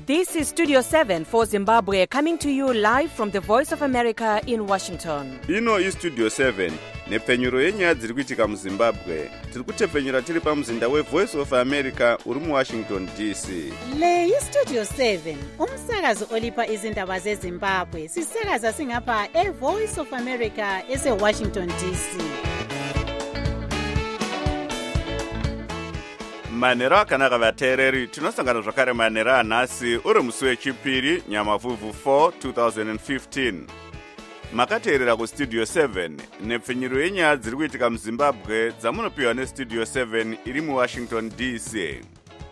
This is Studio 7 for Zimbabwe, coming to you live from the Voice of America in Washington. Ino iStudio 7 nepfenyuro yenyaya dziri kuitika muZimbabwe. Tiri kutepfenyura tiri pamuzinda weVoice of America uri muWashington DC. Le iStudio 7 umsakazo olipa izindaba zeZimbabwe. Sisakaza singapha eVoice of America eseWashington DC. Manhero akanaka vateereri, tinosangana zvakare manhero anhasi uri musi wechipiri nyamavhuvhu 4 2015. Makateerera kuStudio 7 nepfenyuro yenyaya dziri kuitika muZimbabwe dzamunopiwa neStudio 7 iri muWashington DC.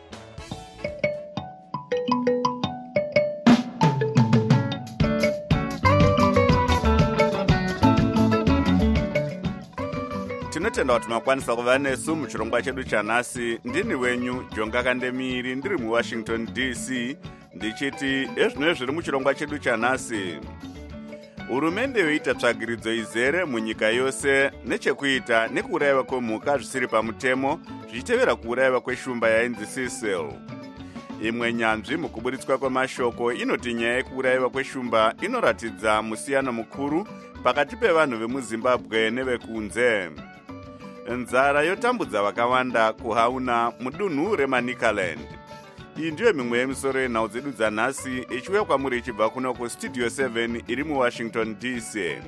Tinotenda kuti makwanisa kuva nesu muchirongwa chedu chanhasi. Ndini wenyu Jonga Kandemiri ndiri muWashington DC ndichiti ezvino zviri muchirongwa chedu chanhasi. Hurumende yoita tsvagiridzo izere munyika yose nechekuita nekuurayiwa kwemhuka zvisiri pamutemo zvichitevera kuurayiwa kweshumba yainzi Cecil. Imwe nyanzvi mukuburitswa kwemashoko inoti nyaya yekuurayiwa kweshumba inoratidza musiyano mukuru pakati pevanhu vemuZimbabwe nevekunze. Nzara yotambudza vakawanda kuhauna mudunhu reManicaland. Iyi ndiyo mimwe yemisoro yenhau dzedu dzanhasi ichiuya kwamuri ichibva kuno kuStudio 7 iri muWashington DC.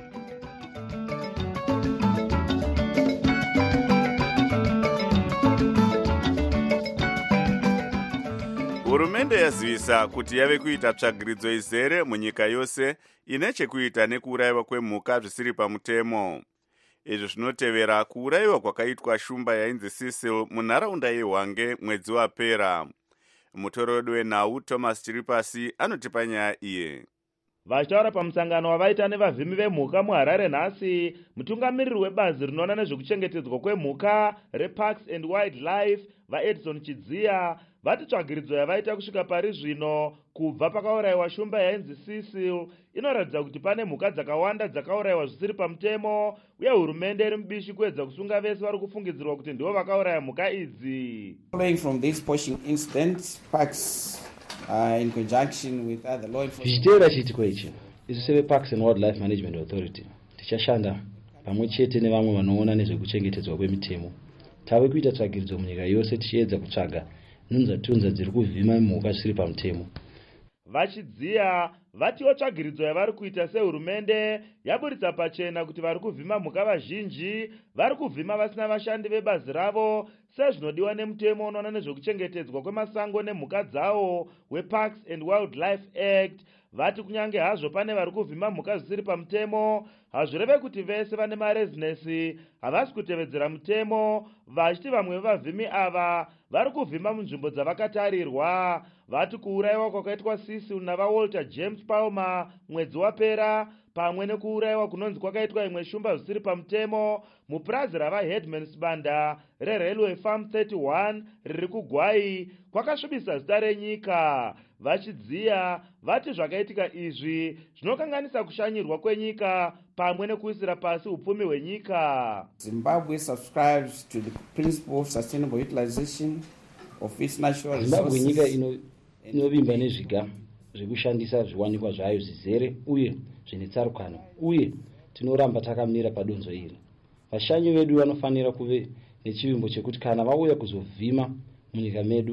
Hurumende yazivisa kuti yave kuita tsvagiridzo izere munyika yose ine chekuita nekuurayiwa kwemhuka zvisiri pamutemo. Izvi zvinotevera kuurayiwa kwakaitwa shumba yainzi Cecil munharaunda yeHwange mwedzi wapera. Mutori wedu wenhau Thomas Chiripasi anotipa nyaya iyi. Vachitaura pamusangano wavaita nevavhimi vemhuka muHarare nhasi, mutungamiriri webazi rinoona nezvekuchengetedzwa kwemhuka reParks and Wildlife vaEdison Chidziya vati tsvagiridzo yavaita kusvika pari zvino kubva pakaurayiwa shumba yainzi Cecil inoratidza kuti pane mhuka dzakawanda dzakaurayiwa zvisiri pamutemo, uye hurumende iri mubishi kuedza kusunga vese vari kufungidzirwa kuti ndivo vakauraya mhuka idzi. Following from this poaching incident, Parks in conjunction with other law enforcement. Zvichiteera chiitiko ichi, isu seveParks and Wildlife Management Authority tichashanda pamwe chete nevamwe vanoona nezvekuchengetedzwa kwemitemo. Tave kuita tsvagiridzo munyika yose tichiedza kutsvaga nhunzvatunza dziri kuvhima mhuka zvisiri pamutemo. Vachidziya vatiwo tsvagiridzo yavari kuita sehurumende yaburitsa pachena kuti vari kuvhima mhuka vazhinji vari kuvhima vasina vashandi vebazi ravo sezvinodiwa nemutemo unoona nezvekuchengetedzwa kwemasango nemhuka dzawo weParks and Wildlife Act. Vati kunyange hazvo pane vari kuvhima mhuka zvisiri pamutemo, hazvireve kuti vese vane marezinesi havasi kutevedzera mutemo, vachiti vamwe vevavhimi ava vari kuvhima munzvimbo dzavakatarirwa. Vati kuurayiwa kwakaitwa Cecil navaWalter James Palmer mwedzi wapera, pamwe nekuurayiwa kunonzi kwakaitwa imwe shumba zvisiri pamutemo mupurazi ravaHeadmansbanda reRailway Farm 31 riri kuGwai kwakasvibisa zita renyika. Vachidziya vati zvakaitika izvi zvinokanganisa kushanyirwa kwenyika pamwe nekuisira pasi upfumi hwenyika. Zimbabwe subscribes to the principle of sustainable utilization of its natural resources. Zimbabwe nyika inovimba nezviga zvekushandisa zviwanikwa zvayo zvizere uye zvine tsarukano, uye tinoramba takamira padonzo iri. Vashanyi vedu vanofanira kuve nechivimbo chekuti kana vauya kuzovhima munyika medu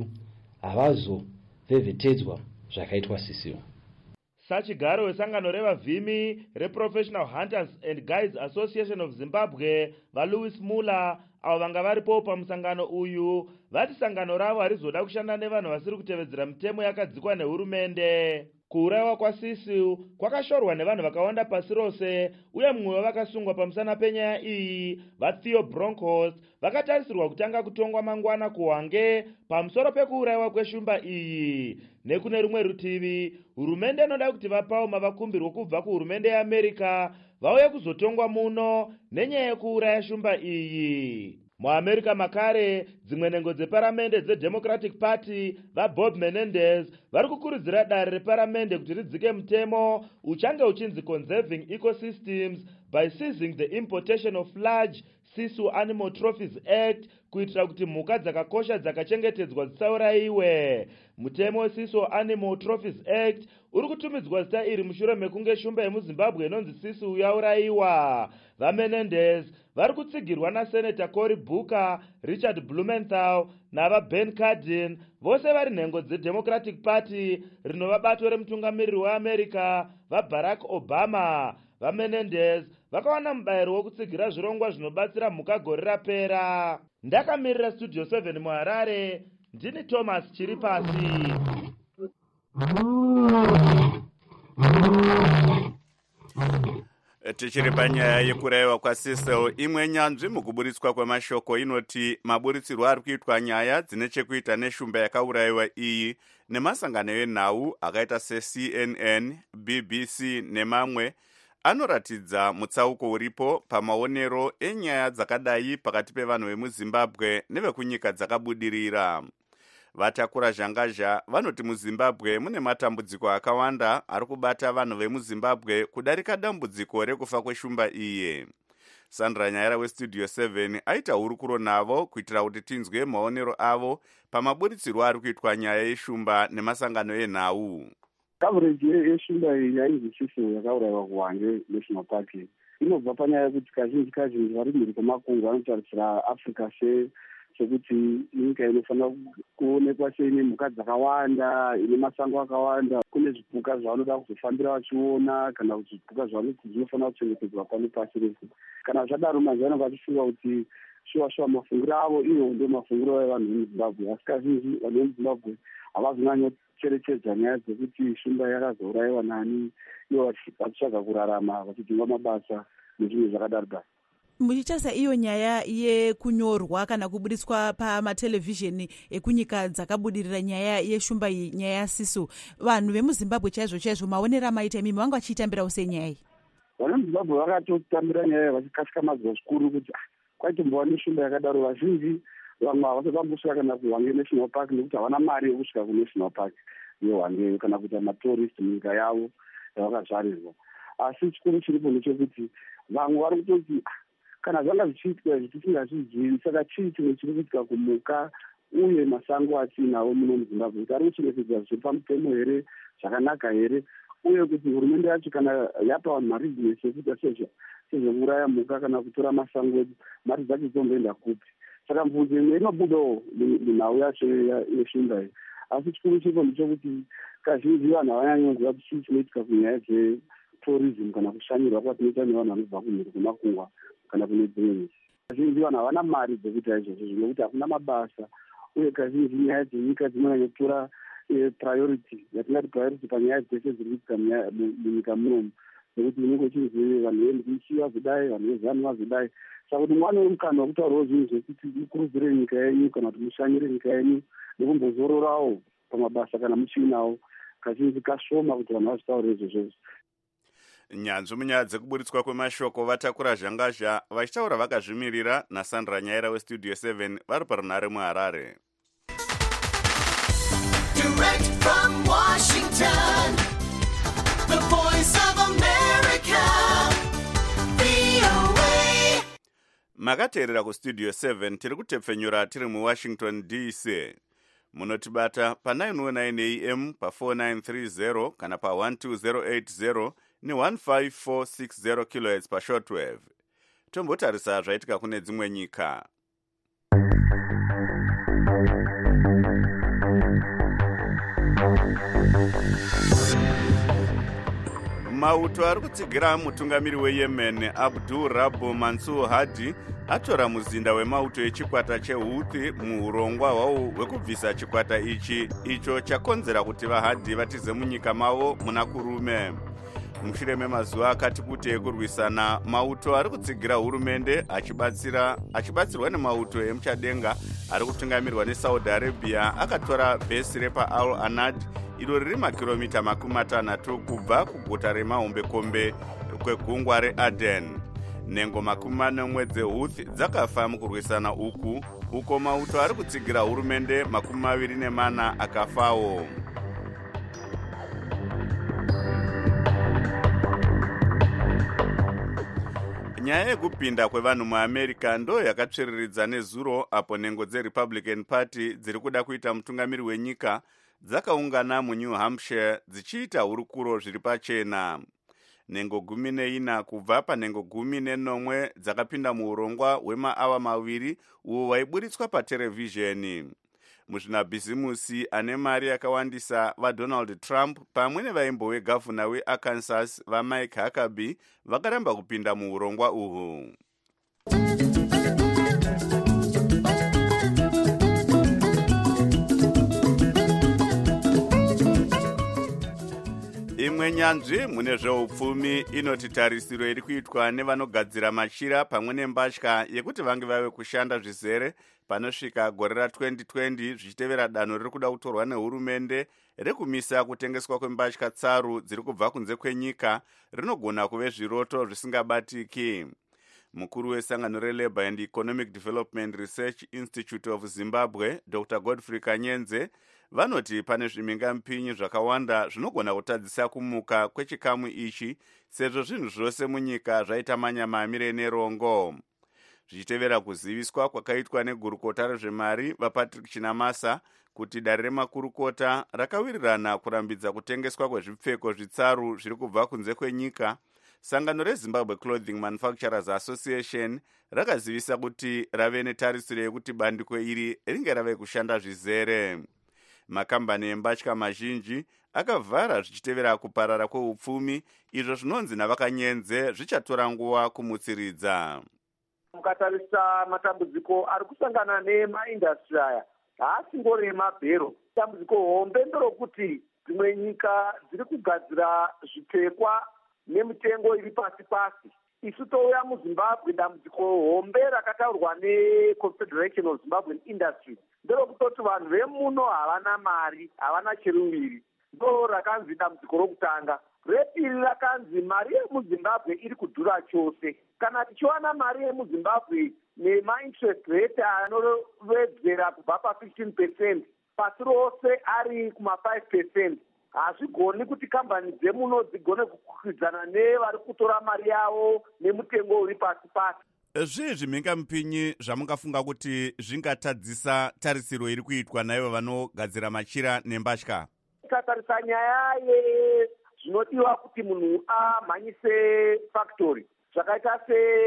havazovhevhetedzwa zvakaitwa Cecil. Sachigaro wesangano revavhimi reProfessional Hunters and Guides Association of Zimbabwe vaLouis Muller avo vanga varipo pamusangano uyu vati sangano ravo harizoda kushanda nevanhu vasiri kutevedzera mitemo yakadzikwa nehurumende. Kuurayiwa kwaCecil kwakashorwa nevanhu vakawanda pasi rose, uye mumwe wavakasungwa pamusana penyaya iyi vaTheo Bronkhorst vakatarisirwa kutanga kutongwa mangwana kuHwange pamusoro pekuurayiwa kweshumba iyi. Nekune rumwe rutivi, hurumende inoda kuti vaPalmer vakumbirwe kubva kuhurumende yeAmerica vauye kuzotongwa muno nenyaya yekuuraya shumba iyi. MuAmerica makare, dzimwe nhengo dzeparamende dzeDemocratic Party vaBob Menendez vari kukurudzira dare reparamende kuti ridzike mutemo uchange uchinzi Conserving Ecosystems by seizing the importation of large Sisu Animal Trophies Act kuitira kuti mhuka dzakakosha dzakachengetedzwa dzisaurayiwe. Mutemo weSisu Animal Trophies Act uri kutumidzwa zita iri mushure mekunge shumba yemuZimbabwe inonzi Sisu yaurayiwa. VaMenendez vari kutsigirwa naSenator Cory Booker, Richard Blumenthal navaBen Cardin, vose vari nhengo dzeDemocratic Party rinova bato remutungamiriri weAmerica vaBarack Obama. VaMenendez vakawana mubayiro wokutsigira zvirongwa zvinobatsira mhuka gore rapera. Ndakamirira Studio 7 muHarare, ndini Thomas Chiripasi. Tichiri panyaya yekurayiwa kwaCecil, imwe nyanzvi mukuburitswa kwemashoko inoti maburitsirwo ari kuitwa nyaya dzine chekuita neshumba yakaurayiwa iyi nemasangano enhau akaita seCNN, BBC nemamwe anoratidza mutsauko uripo pamaonero enyaya dzakadai pakati pevanhu vemuZimbabwe nevekunyika dzakabudirira. Vatakura zhangazha vanoti muZimbabwe mune matambudziko akawanda ari kubata vanhu vemuZimbabwe kudarika dambudziko rekufa kweshumba iye. Sandra Nyaira weStudio 7 aita hurukuro navo kuitira kuti tinzwe maonero avo pamaburitsirwo ari kuitwa nyaya yeshumba nemasangano enhau. Coverage yeshumba iyi yainzi Sisu yakaurayiwa kuHwange National Park inobva panyaya yekuti kazhinji vari mhiri kwemakungu vanotarisira Africa sekuti nyika inofanira kuonekwa seine mhuka dzakawanda, ine masango akawanda, kune zvipuka zvavanoda kuzofambira vachiona kana kuti zvipuka zvavanoti zvinofanira kuchengetedzwa pano pasi rese. Kana zvadaro mazano vachifunga kuti shuwa mafungiro avo iyo ndio mafungiro evanhu vemuZimbabwe, asi kazhinji vanhu vemuZimbabwe havazonyanyocherechedza nyaya dzekuti shumba yakazourayiwa nani, ivo vachitsvaga kurarama vachidzinga mabasa nezvimwe zvakadaro. Muchitarisa iyo nyaya yekunyorwa kana kuburitswa pamatelevhizheni ekunyika dzakabudirira nyaya yeshumba iyi, nyaya yaSisu, vanhu vemuZimbabwe chaizvo maonera maita imimi vanga vachiitambirawo senyaya iyi? Vanhu vemuZimbabwe vakatotambira nyaya vachikasika mazwa zvikuru kuti kwaitombowa neshumba yakadaro. Vazhinji vamwe havasakambosvika kana kuHwange National Park nekuti havana mari yekusvika kuNational Park yeHwange kana kuita matourist munyika yavo yavakazvarirwa. Asi chikuru chiripo ndechekuti vamwe vari kutoti kana zvanga zvichiitwa zvitisingazvizivi, saka chii chimwe chiri kuitika kumhuka uye masango atinawo muno muZimbabwe, kuti ari kuchengetedzwa zviri pamutemo here, zvakanaka here, uye kuti hurumende yacho kana yapa vanhu mari dzinese yekuita sezvokuraya mhuka kana kutora masango edu, mari dzacho dzomboenda kupi? Saka mvunzo imwe inobudawo munhau yacho yeshumba iyi. Asi chikuru chiripo ndechekuti kazhinji vanhu havanyanyoziva kuti chii chinoitika kunyaya dzetourism kana kushanyirwa kwatinoita nevanhu vanobva kumhiri kwemakungwa kana kune dzimwe nyika. Kazhinji vanhu havana mari dzekuita izvozvo zvinokuti hakuna mabasa, uye kazhinji nyaya dzenyika dzinonyanyotora priority, yatingati priority panyaya dzese dziri kuitika munyika munomu, nekuti unenge uchinzi vanhu veMBC vazodai, vanhu veZanu vazodai. Saka kuti mwana wemukana wekutaurawo zvinhu zvekuti mukurudzire nyika yenyu kana kuti mushanyire nyika yenyu nekumbozororawo pamabasa kana muchiinawo, kazhinji kashoma kuti vanhu vazvitaurire izvozvo. Nyanzvi munyaya dzekuburitswa kwemashoko vatakura zhangazha vachitaura vakazvimirira naSandra Nyaira weStudio 7 vari parunhare muHarare. Direct from Washington, the voice of America, VOA. Makateerera kuStudio 7 tiri kutepfenyura tiri muWashington DC. Munotibata pa909 AM pa4930 kana pa12080 ne15460 kHz pashortwave. Tombotarisa zvaitika kune dzimwe nyika. Mauto ari kutsigira mutungamiri weYemen Abdul Rabu Mansur Hadi atora muzinda wemauto echikwata cheHouthi muurongwa hwavo hwekubvisa chikwata icho chakonzera kuti vaHadi vatize munyika mavo muna kurume. Mushure memazuva akati kuti ekurwisana, mauto ari kutsigira hurumende achibatsirwa nemauto emuchadenga ari kutungamirwa neSaudi Arabia akatora bhesi repaAl Anad iro riri makiromita 60 kubva kuguta remahombekombe kwegungwa reAden. Nhengo 40 dzeHouthi dzakafa mukurwisana uko mauto ari kutsigira hurumende 24 akafawo. nyaya yekupinda kwevanhu muamerica ndo yakatsviriridza nezuro apo nhengo dzerepublican party dziri kuda kuita mutungamiri wenyika dzakaungana munew hampshire dzichiita hurukuro zviri pachena. Nhengo 14 kubva panhengo 19 dzakapinda muurongwa hwemaawa maviri uwo waiburitswa paterevhizheni. Muzvinabhizimusi ane mari yakawandisa vaDonald Trump pamwe nevaimbo wegavhuna weArkansas vaMike Huckabee vakaramba kupinda muurongwa uhwu. Imwe nyanzvi mune zveupfumi inoti tarisiro iri kuitwa nevanogadzira machira pamwe nembatya yekuti vange vave kushanda zvizere panosvika gore ra2020 zvichitevera danho riri kuda kutorwa nehurumende rekumisa kutengeswa kwembatya tsaru dziri kubva kunze kwenyika rinogona kuve zviroto zvisingabatiki. Mukuru wesangano reLabour and Economic Development Research Institute of Zimbabwe, Dr. Godfrey Kanyenze, vanoti pane zvimingampinyi zvakawanda zvinogona kutadzisa kumuka kwechikamu ichi sezvo zvinhu zvose munyika zvaita manyamamire nerongo. Zvichitevera kuziviswa kwakaitwa negurukota rezvemari vaPatrick Chinamasa kuti dare remakurukota rakawirirana kurambidza kutengeswa kwezvipfeko zvitsaru zviri kubva kunze kwenyika, sangano reZimbabwe Clothing Manufacturers Association rakazivisa kuti rave netarisiro yekuti bandiko iri ringe rave kushanda zvizere. Makambani embatya mazhinji akavhara zvichitevera kuparara kweupfumi, izvo zvinonzi navakanyenze zvichatora nguva kumutsiridza. Mukatarisa matambudziko ari kusangana nemaindastri aya haasingori emabhero. Dambudziko hombe nderokuti dzimwe nyika dziri kugadzira zvipfekwa nemitengo iri pasi pasi. Isu touya muZimbabwe, dambudziko hombe rakataurwa neConfederation of Zimbabwean Industry nderokutoti vanhu vemuno havana mari, havana cheruviri. Ndo rakanzi dambudziko rokutanga. Repiri rakanzi mari yemuZimbabwe iri kudhura chose. Kana tichiwana mari yemuZimbabwe nemainterest rate anovedzera kubva pa15% pasi rose ari kuma5%, hazvigoni kuti kambani dzemuno dzigone kukwidzana nevari kutora mari yavo nemutengo uri pasi pasi. Zvii zvimhingamupinyi zvamungafunga kuti zvingatadzisa tarisiro iri kuitwa naivo vanogadzira machira nembatya? Tikatarisa nyaya zvinodiwa kuti munhu amhanyise factory zvakaita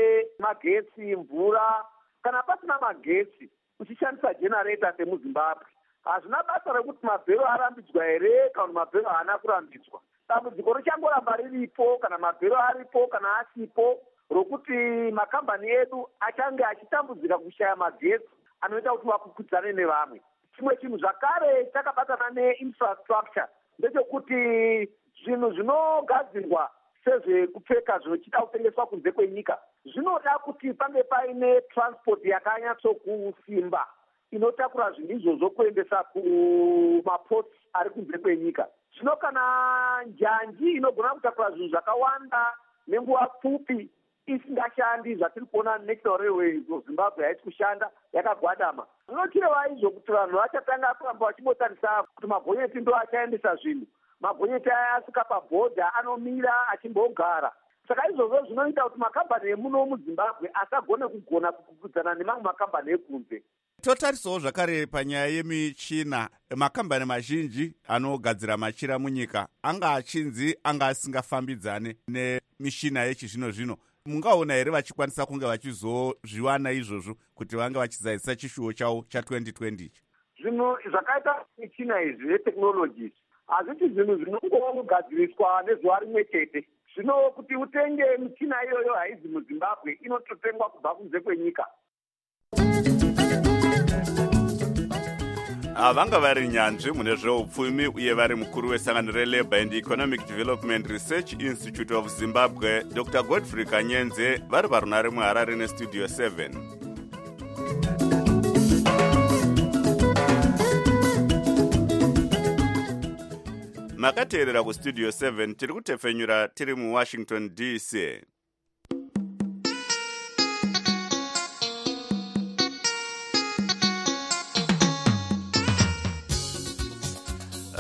semagetsi, mvura. Kana pasina magetsi uchishandisa generator semuZimbabwe, hazvina basa rekuti mabhero arambidzwa here kana mabhero haana kurambidzwa. Dambudziko richangoramba riripo kana mabhero aripo kana asipo, rokuti makambani edu achange achitambudzika kushaya magetsi anoita kuti vakwikwidzane nevamwe. Chimwe chinhu zvakare chakabatana neinfrastructure ndechekuti zvinhu zvinogadzirwa sezvekupfeka zvinochida kutengeswa kunze kwenyika zvinoda kuti pange paine transport yakanyatsokusimba inotakura zvinhu izvozvo kuendesa kumaports ari kunze kwenyika. Zvino kana njanji inogona kutakura zvinhu zvakawanda nenguva pfupi isingashandi, zvatiri kuona National Railways of Zimbabwe haisi kushanda, yakagwadama. Zvinochireva izvo kuti vanhu vachatanga kuramba vachimbotarisa kuti magonyeti ndo achaendesa zvinhu. Magonyeti aya asvika pabhodha anomira achimbogara. Saka izvozvo zvinoita kuti makambani emuno muZimbabwe asagone kukwikwidzana nemamwe makambani ekunze. Totarisawo zvakare panyaya yemichina, makambani mazhinji anogadzira machira munyika anga achinzi anga asingafambidzane nemishina yechizvino zvino. Mungaona here vachikwanisa kunge vachizozviwana izvozvo kuti vange vachizadzisa chishuwo chavo cha2020 ichi? Zvinhu zvakaita michina izvi yeteknology hazviti zvinhu zvinongogadziriswa nezuva rimwe chete. Zvino kuti utenge michina iyoyo haizi muZimbabwe, inototengwa kubva kunze kwenyika. Vanga vari nyanzvi mune zveupfumi uye vari mukuru wesangano reLabour and Economic Development Research Institute of Zimbabwe, Dr. Godfrey Kanyenze, vari parunare muHarare neStudio 7. Makateerera kuStudio 7 tiri kutefenyura tiri muWashington DC.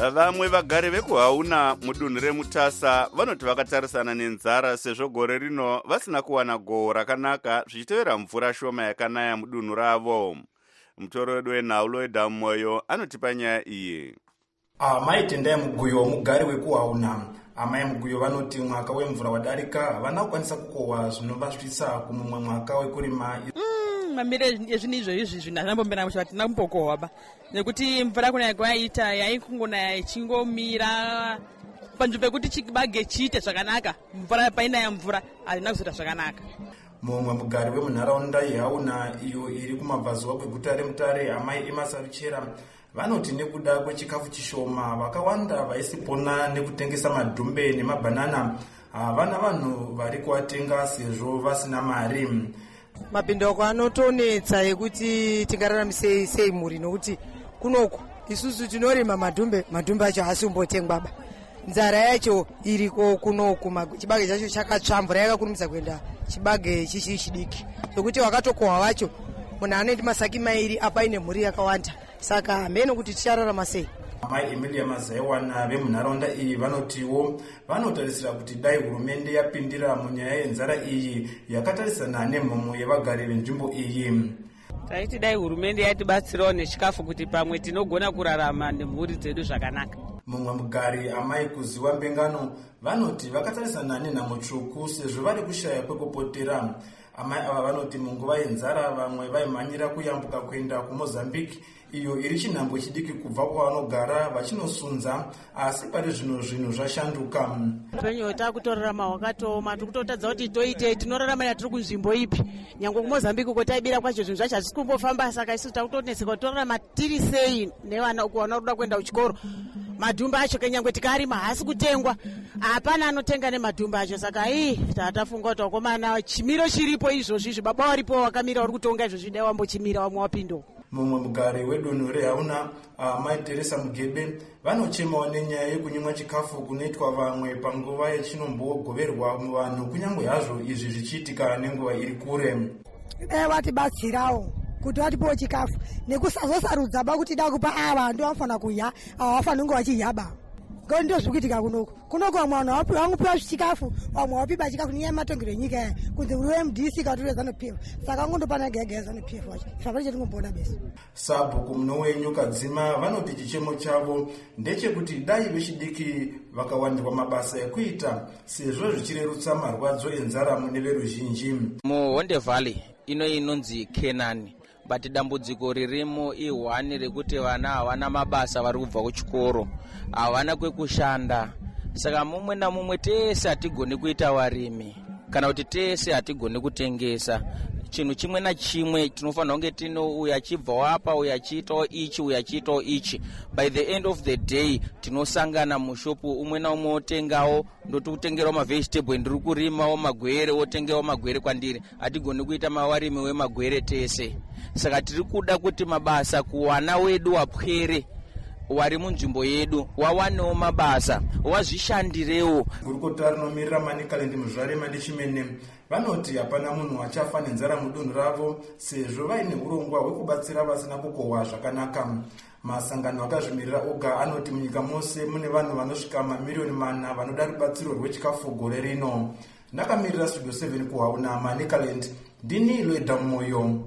Vamwe vagari vekuhauna mudunhu remutasa vanoti vakatarisana nenzara sezvo gore rino vasina kuwana gohwo rakanaka zvichitevera mvura shoma yakanaya mudunhu ravo. Mutoro wedu wenhau Loida Moyo anotipa nyaya iyi. Amai Tendai Muguyo mugari wekuhauna. Amai Muguyo vanoti mwaka wemvura wadarika havana kukwanisa kukohwa zvinovasvitsa kumumwe mwaka wekurima. Mamire ezvinhu izvozvi zvinhu hazvambombera kuti hatina kumbokohwa ba nekuti mvura kunaya kwayaita yaikungonaya ichingomira panzvimbo pekuti chibage chiite zvakanaka mvura painaya mvura hazvina kuzoita zvakanaka. Mumwe mugari wemunharaunda yehauna iyo iri kumabvazuva kweguta reMutare Amai Emma Saruchera vanoti nekuda kwechikafu chishoma vakawanda vaisipona nekutengesa madhumbe nemabhanana havana vanhu vari kuatenga sezvo vasina mari. Mapindauko anotonetsa ekuti tingararamisei sei muri nokuti kunoku isusu tinorima madhumbe acho haasimbotengwa ba. Nzara yacho iriko kunoku chibage chacho chakatsva mvura yakakurumidza kuenda chibage chichi chidiki sokuti wakatokohwa wacho munhu anoenda masaki mairi apa ine mhuri yakawanda saka hamene kuti tichararama sei. Amai Emilia Mazaiwana vemunharaunda iyi vanotiwo vanotarisira kuti dai hurumende yapindira munyaya yenzara iyi yakatarisana nemhomo yevagari venzvimbo iyi. Taiti dai hurumende yatibatsirawo nechikafu kuti pamwe tinogona kurarama nemhuri dzedu zvakanaka. Mumwe mugari Amai Kuziwa Mbengano vanoti vakatarisana nenhamo tsvuku sezvo vari kushaya kwekupotera. Amai ava vanoti munguva yenzara vamwe vaimhanyira kuyambuka kuenda kuMozambique iyo iri chinhambwe chidiki kubva kwavanogara vachinosunza asi pari zvino zvinhu zvashanduka. Upenyu takutorarama hwakatooma tikutotadza kuti toitei tinoraramira tiri kunzvimbo ipi nyange kuMozambique uko taibira kwacho zvinhu zvacho hazisi kumbofamba saka isusu takutoneseka kuti torarama tiri sei nevana uko vanoda kuenda kuchikoro. Madhumba acho kenyangwe tikarima haasi kutengwa hapana anotenga nemadhumba acho saka tatafunga kuti wakomana chimiro chiripo izvozvi baba waripo wakamira uri kutonga izvozvi dai wambochimira wamwe wapindo. Mumwe mugari wedunhu rehauna Mai Teresa Mugebe vanochemawo nenyaya yekunyimwa chikafu kunoitwa vamwe panguva yachinombogoverwa muvanhu kunyange hazvo izvi zvichiitika nenguva iri kure. Dai vatibatsirawo kuti vatipewo chikafu nekusazosarudza ba kuti da kupa ava ndo vafana kuya havafani kunge vachiyaba ngekuti ndo zvikuitika kunoko vamwe vanhu vangupiwa chikafu vamwe vapiba chikafu nenyaya yematongero enyika yaya kunzi uri weMDC katore zanu-PF saka angondopana gega zanu-PF wacho zvapari chetingombona besa. Sabhuku muno wenyuka dzima vanoti chichemo chavo ndechekuti dai vechidiki vakawandirwa mabasa ekuita sezvo zvichirerutsa marwadzo enzara mune veruzhinji. Muhonde Valley inonzi Kenani but dambudziko ririmo ihwani rekuti vana havana mabasa vari kubva kuchikoro havana kwekushanda saka mumwe namumwe tese hatigoni kuita varimi kana kuti tese hatigoni kutengesa chinhu chimwe nachimwe tinofanira kunge tino uyu achibva wapa uyu achiitawo ichi uyu achiitawo ichi by the end of the day tinosangana mushopu umwe naumwe otengawo ndoti kutengerawo mavegetable ndiri kurimawo magwere otengawo magwere kwandiri hatigoni kuita mawarimi wemagwere tese saka tiri kuda kuti mabasa kuwana wedu wapwere wari munzvimbo yedu wawanewo mabasa wazvishandirewo. Gurukota rinomirira Manicaland Muzvarema Ndechimene vanoti hapana munhu achafa nenzara mudunhu ravo sezvo vaine urongwa hwekubatsira vasina kukohwa zvakanaka. Masangano akazvimirira oga anoti munyika mose mune vanhu vanosvika mamiliyoni 4 vanoda rubatsiro rwechikafu gore rino. Ndakamirira Studio 7 kuhauna Manicaland ndini Loida Moyo.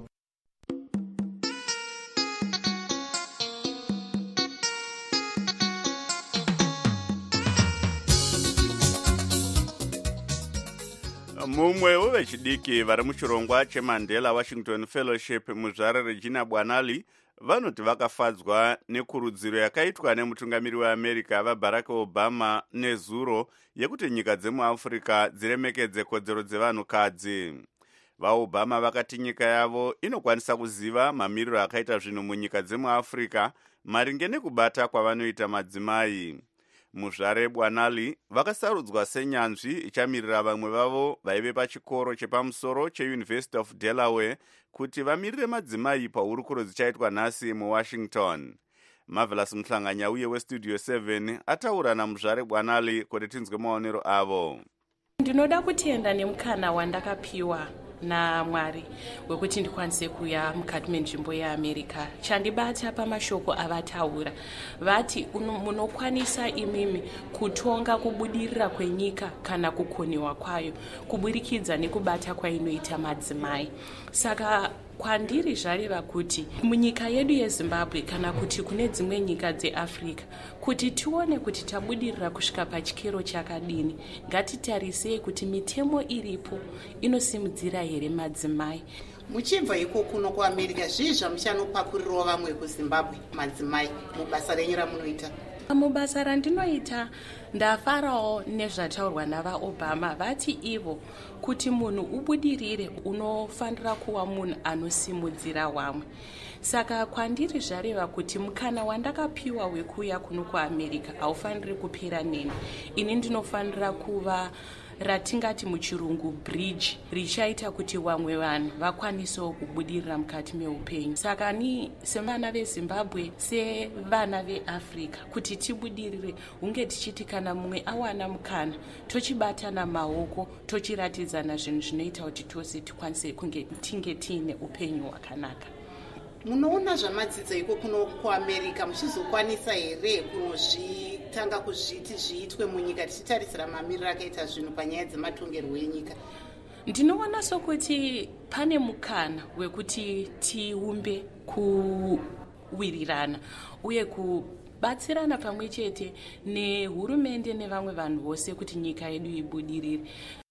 Mumwe wevechidiki vari muchirongwa cheMandela Washington Fellowship muzvare Regina Bwanali vanoti vakafadzwa nekurudziro yakaitwa nemutungamiri weAmerica vaBarack Obama nezuro yekuti nyika dzemuAfrica dziremekedze kodzero dzevanhukadzi. VaObama vakati nyika yavo inokwanisa kuziva mamiriro akaita zvinhu munyika dzemuAfrica maringe nekubata kwavanoita madzimai. Muzvare Bwanali vakasarudzwa senyanzvi ichamirira vamwe vavo vaive pachikoro chepamusoro cheUniversity of Delaware kuti vamirire madzimai pahurukuro dzichaitwa nhasi muWashington. Marvelous Mhlanganya uye weStudio 7 ataura naMuzvare Bwanali kuti tinzwe maonero avo. Ndinoda kutenda nemukana wandakapiwa naMwari wekuti ndikwanise kuya mukati menzvimbo yeAmerica. Chandibata pamashoko avataura vati munokwanisa imimi kutonga kubudirira kwenyika kana kukoniwa kwayo kuburikidza nekubata kwainoita madzimai. Saka kwandiri zvareva kuti munyika yedu yeZimbabwe kana kuti kune dzimwe nyika dzeAfrica kuti tione kuti tabudirira kusvika pachikero chakadini, ngatitarisei kuti mitemo iripo inosimudzira here madzimai. Muchibva iko kuno kuAmerica, zvii zvamuchanopakurirawo vamwe kuZimbabwe madzimai mubasa renyu ramunoita? Mubasa randinoita ndafarawo nezvataurwa navaObama vati ivo kuti munhu ubudirire unofanira kuva munhu anosimudzira vamwe. Saka kwandiri zvareva kuti mukana wandakapiwa wekuya kuno kuAmerica haufaniri kupera neni. Ini ndinofanira kuva ratingati muchirungu bridge richaita kuti vamwe vanhu vakwanisewo kubudirira mukati meupenyu. Saka ni sevana veZimbabwe sevana veAfrica kuti tibudirire hunge tichiti kana mumwe awana mukana tochibatana maoko tochiratidzana zvinhu zvinoita kuti tose tikwanise kunge tinge tiine upenyu hwakanaka. Munoona zvamadzidzo iko kuno kuAmerica muchizokwanisa here kunozvitanga kuzviti zviitwe munyika tichitarisira mamiriro akaita zvinhu panyaya dzematongerwo enyika? Ndinoona sokuti pane mukana wekuti tiumbe kuwirirana uye kubatsirana pamwe chete nehurumende nevamwe vanhu vose kuti nyika yedu ibudirire.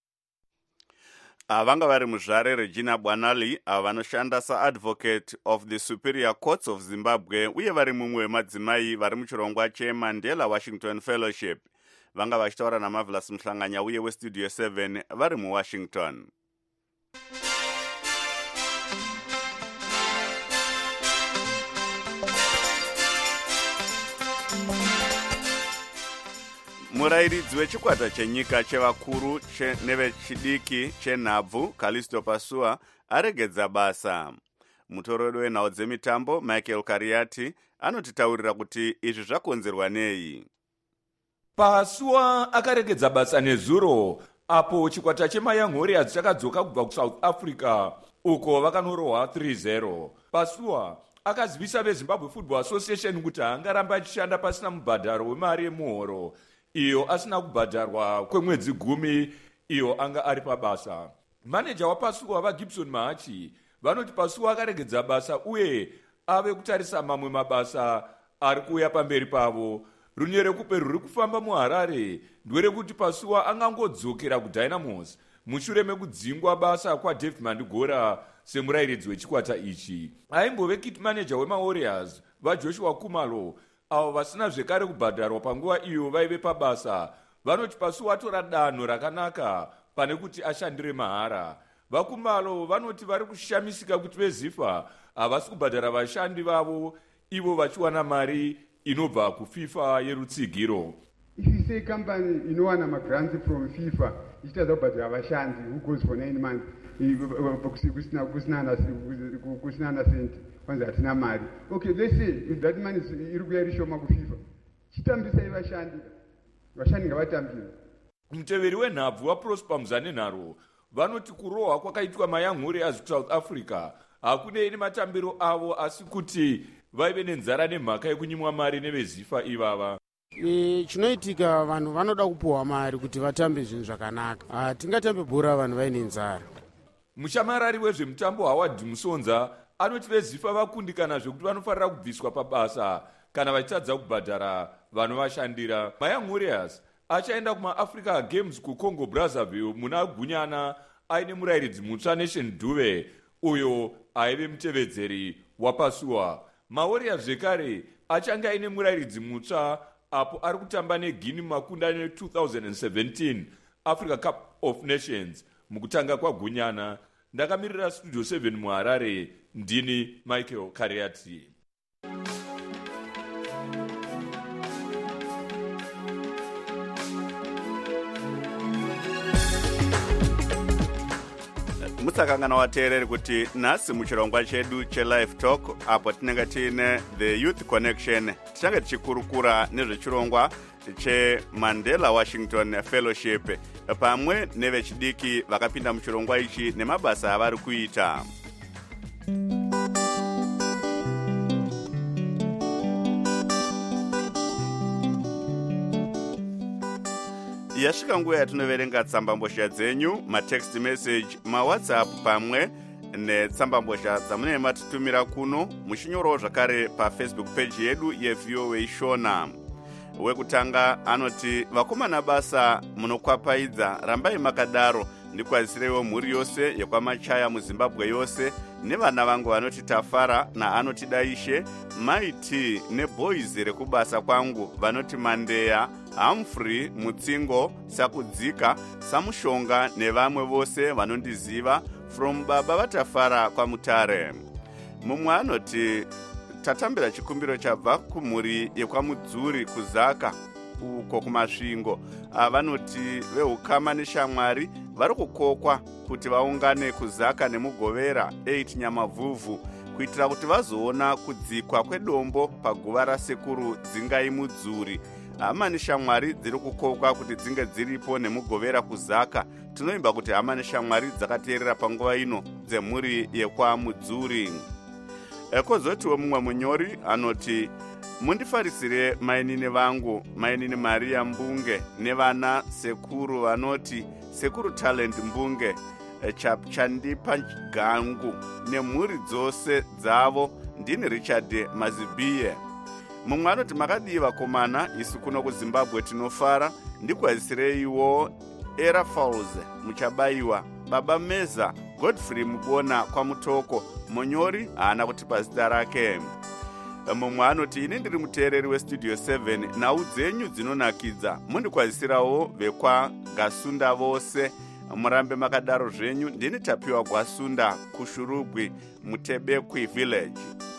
Vanga vari muzvare Regina Bwanali vanoshanda saadvocate of the Superior Courts of Zimbabwe uye vari mumwe wemadzimai vari muchirongwa cheMandela Washington Fellowship. Vanga vachitaura naMarvelous Mhlanganya uye weStudio 7 vari muWashington. Murairidzi wechikwata chenyika chevakuru nevechidiki chenhabvu Callisto Pasua aregedza basa. Mutorori wenhau dzemitambo Michael Kariati anotitaurira kuti izvi zvakonzerwa nei. Pasua akaregedza basa nezuro apo chikwata cheMayoung Warriors chakadzoka kubva kuSouth Africa uko vakanorohwa 3-0. Pasua akazivisa veZimbabwe Football Association kuti haangaramba achishanda pasina mubhadharo wemari yemuhoro iyo asina kubhadharwa kwemwedzi 10 iyo anga ari pabasa. Maneja waPasua vaGibson Mahachi vanoti Pasua akaregedza basa uye ave kutarisa mamwe mabasa ari kuuya pamberi pavo. Runye rekupe ruri kufamba muHarare ndwerekuti Pasua angangodzokera kuDynamos mushure mekudzingwa basa kwaDavid Mandigora semurairidzi wechikwata ichi. Aimbove kit manager wemaWarriors vaJoshua Kumalo avo vasina zvekare kubhadharwa panguva iyo vaive pabasa vanoti Pasua atora danho rakanaka pane kuti ashandire mahara. VaKumalo vanoti vari kushamisika kuti veZIFA havasi kubhadhara vashandi vavo ivo vachiwana mari inobva kuFIFA yerutsigiro. If you say company inowana magrants from FIFA ichitadza kubhadhara vashandi who goes for 9 months kusina na senti kwanza hatina mari. Okay, let's say if that money iri kuya rishoma kuFIFA chitambisai vashandi ngavatambire. Muteveri wenhabvu waProsper Muzanenharo vanoti kurohwa kwakaitwa Mayoung Warriors kuSouth Africa hakunei nematambiro avo asi kuti vaive nenzara nemhaka yekunyimwa mari neveZIFA ivava. Chinoitika vanhu vanoda kupuhwa mari kuti vatambe zvinhu zvakanaka. Hatingatambe bhora vanhu vaine nzara. Mushamarari wezvemutambo Howard Musonza anoti veZIFA vakundikana zvekuti vanofanira kubviswa pabasa kana vachitadza kubhadhara vanovashandira. Mayoung Warriors achaenda kumaAfrica Games kuCongo Brazzaville muna Gunyana aine murairidzi mutsva Nation Duve uyo aive mutevedzeri waPasua. MaWarriors zvekare achange aine murairidzi mutsva apo ari kutamba neGuinea makundano 2017 Africa Cup of Nations mukutanga kwaGunyana. Ndakamirira Studio 7 muHarare, ndini Michael Kariati. Musakangana wateereri kuti nhasi muchirongwa chedu cheLive Talk apo tinenge tiine The Youth Connection tichange tichikurukura nezvechirongwa cheMandela Washington Fellowship. pamwe nevechidiki vakapinda muchirongwa ichi nemabasa avari kuita. Yasvika nguva yatinoverenga tsambambozha dzenyu, matext message, mawhatsapp pamwe netsambambozha dzamunenge matitumira kuno, muchinyorawo zvakare pafacebook page yedu yeVOA Shona. Wekutanga anoti vakomana basa munokwapaidza, rambai makadaro, ndikwazisirewo mhuri yose yekwamachaya muZimbabwe yose, nevana vangu vanoti Tafara naanoti Daishe, Maiti neboys rekubasa kwangu vanoti Mandeya, Humphrey, Mutsingo, Sakudzika, Samushonga nevamwe vose vanondiziva, from baba vaTafara kwaMutare. Mumwe anoti tatambira chikumbiro chabva kumhuri yekwaMudzuri kuzaka uko kumasvingo. Vanoti vehukama neshamwari vari kukokwa kuti vaungane kuzaka nemugovera 8 Nyamavhuvhu kuitira kuti vazoona kudzikwa kwedombo paguva rasekuru Dzingai Mudzuri. Hama neshamwari dziri kukokwa kuti dzinge dziripo nemugovera kuzaka. Tinoimba kuti hama neshamwari dzakateerera panguva ino dzemhuri yekwaMudzuri. Kozotiwo mumwe munyori anoti mundifarisire mainini vangu, mainini Maria Mbunge nevana sekuru vanoti sekuru Talent Mbunge, Chandipa Gangu nemhuri dzose dzavo. Ndini Richard Mazibiye. Mumwe anoti makadii vakomana, isu kuno kuZimbabwe tinofara, ndikwazisireiwo Era Falls muchabayiwa, baba Meza, Godfrey Mubona kwaMutoko. Munyori haana kutipa zita rake. Mumwe anoti ini ndiri muteereri weStudio 7, nhau dzenyu dzinonakidza, mundikwazisirawo vekwaGasunda vose, murambe makadaro zvenyu. Ndini Tapiwa Gwasunda kuShurugwi Mutebekwi Village.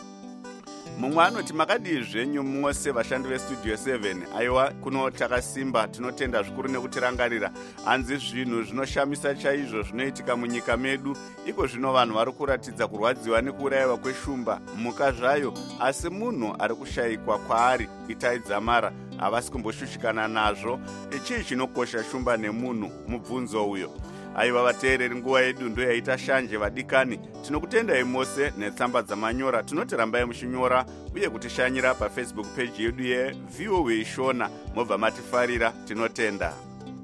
Mumwe anoti makadii zvenyu mwose vashandi veStudio 7. Aiwa, kuno takasimba, tinotenda zvikuru nekutirangarira. Hanzi zvinhu zvinoshamisa chaizvo zvinoitika munyika medu. Iko zvino vanhu vari kuratidza kurwadziwa nekuurayiwa kweshumba mhuka zvayo, asi munhu ari kushayikwa kwaari itaidzamara, havasi kumboshushikana nazvo. Chii chinokosha shumba nemunhu? Mubvunzo uyo. Aiwa vateereri, nguva yedu ndo yaita shanje vadikani. Tinokutendai mose netsamba dzamanyora. Tinoti rambai muchinyora uye kutishanyira pafacebook page yedu yeVOA Shona. Mobva matifarira, tinotenda.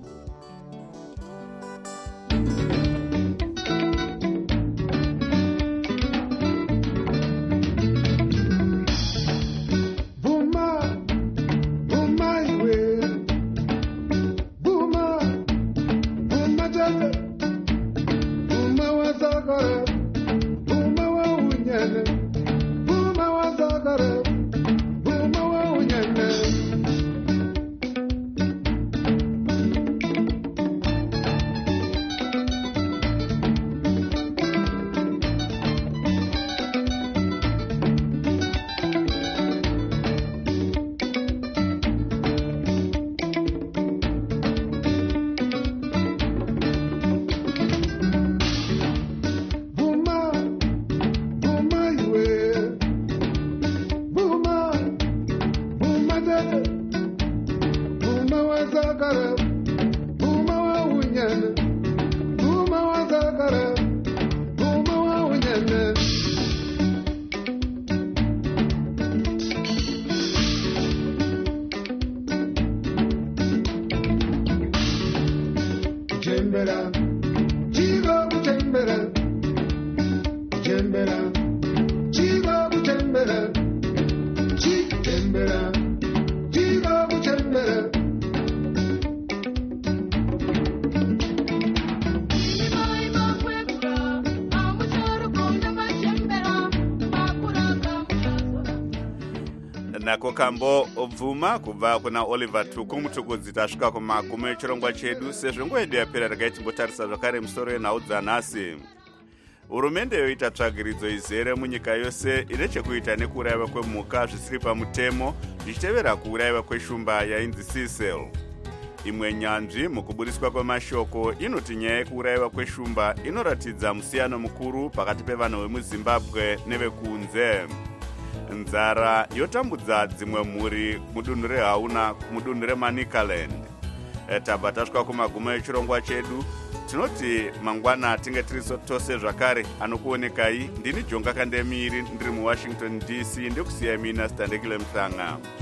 Nako kambo obvuma kubva kuna Oliver Tuku mutukudzi. Tasvika kumagumo echirongwa chedu. Sezvo nguva yedu yapera regai timbotarisa zvakare musoro yenhau dzanhasi. Hurumende yoita tsvagiridzo izere munyika yose ine chekuita nekuurayiwa kwemhuka zvisiri pamutemo zvichitevera kuurayiwa kweshumba yainzi Cecil. Imwe nyanzvi mukuburiswa kwemashoko inoti nyaya yekuurayiwa kweshumba inoratidza musiyano mukuru pakati pevanhu vemuZimbabwe nevekunze. Nzara yotambudza dzimwe mhuri mudunhu reHauna mudunhu reManicaland. tabva tasvika kumagumo echirongwa chedu. Tinoti mangwana tinge tiri tose zvakare. Anokuonekai ndini Jonga Kandemiri ndiri muWashington DC, ndekusiyai mina Standekile Mhlanga.